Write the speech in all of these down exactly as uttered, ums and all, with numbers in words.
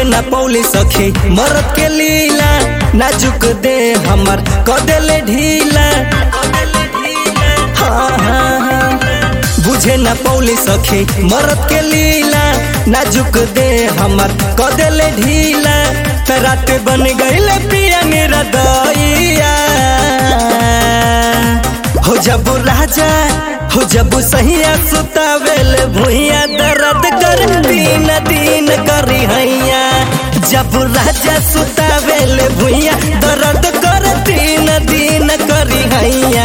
न पौली सखी मरद के लीला नाजुक दे हमर कदेले ढीला। हाँ हाँ हाँ बुझे न पौली सखी मरद के लीला नाजुक दे हमर कदेले ढीला। रात बन गईले पिया मेरा दैया हो जब राजा हो जब सहिया सुतावेल भुइया दर्द कर दिन दिन करी हैया। जब राजा सुतावेल भुइया दर्द कर दिन दिन करी हैया।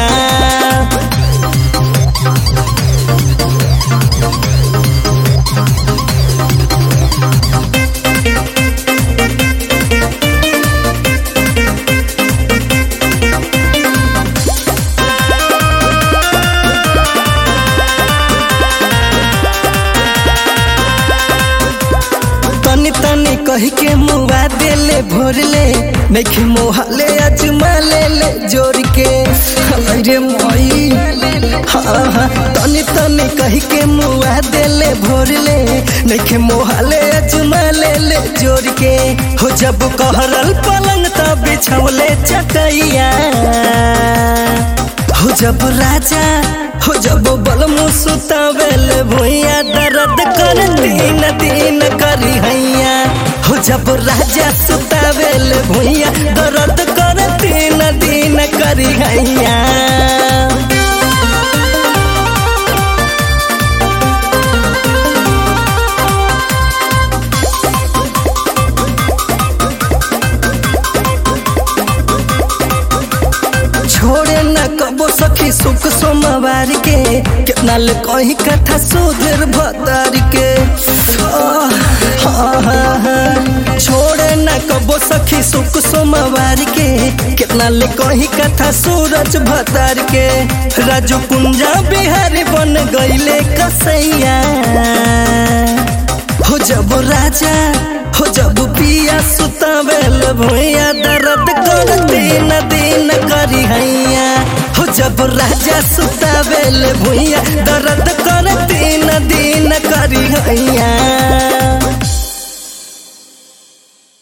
तनी तनी कही के मुआ देले भोरले नइखे मोहले अजमा ले ले जोर के अरे मोई। हाँ हाँ तनी तनी कही के मुआ देले भोरले नइखे मोहले अजमा ले ले जोर के। हो जब कहरल पलंग त बिछौले चटैया हो जब राजा हो जब बलमु सुतावेल भुइया दर्द कर दिन दिन करी हैया। हो जब राजा सुतावेल भुइया दर्द कर दिन दिन करी हैया। छोड़े न कबो सखी सुख सोमवार के कितना ले कही कथा सुधर भतार के। हाँ हाँ हाँ छोड़े न कबो सखी सुख सोमवार के कितना ले कही कथा सूरज भतार के। राजू कुंजा बिहारी बन गईले कसैया हो जब राजा हो जब पिया सुतावेल भुइया दर्द कर दिन दिन करी हैया। हो जब राजा सुतावेल भुइया दर्द कर दिन दिन करी हैया।